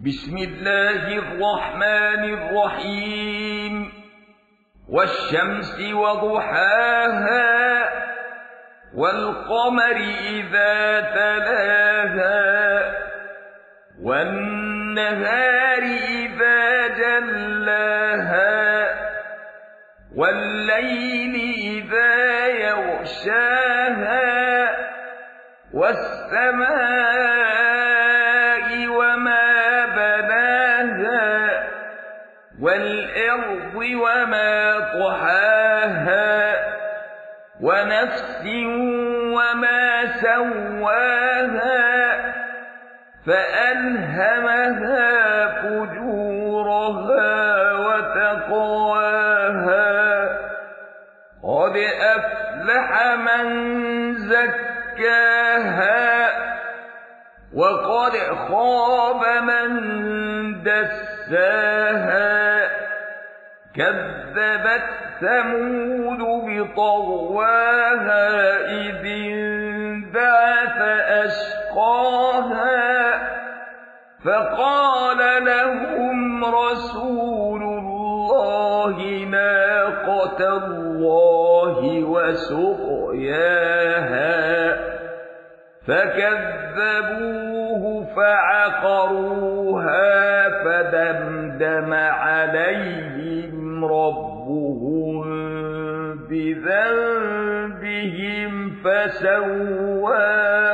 بسم الله الرحمن الرحيم والشمس وضحاها والقمر إذا تلاها والنهار إذا جلاها والليل إذا يغشاها والسماء وما بناها والأرض وما طحاها ونفس وما سواها فألهمها فجورها وتقواها قد أفلح من زكاها وقد خاب من دساها كذبت ثمود بطغواها إذ انبعث أشقاها فقال لهم رسول الله ناقة الله وسقياها فكذبوه فعقروها فدمدم عليهم ربهم بذنبهم فسواها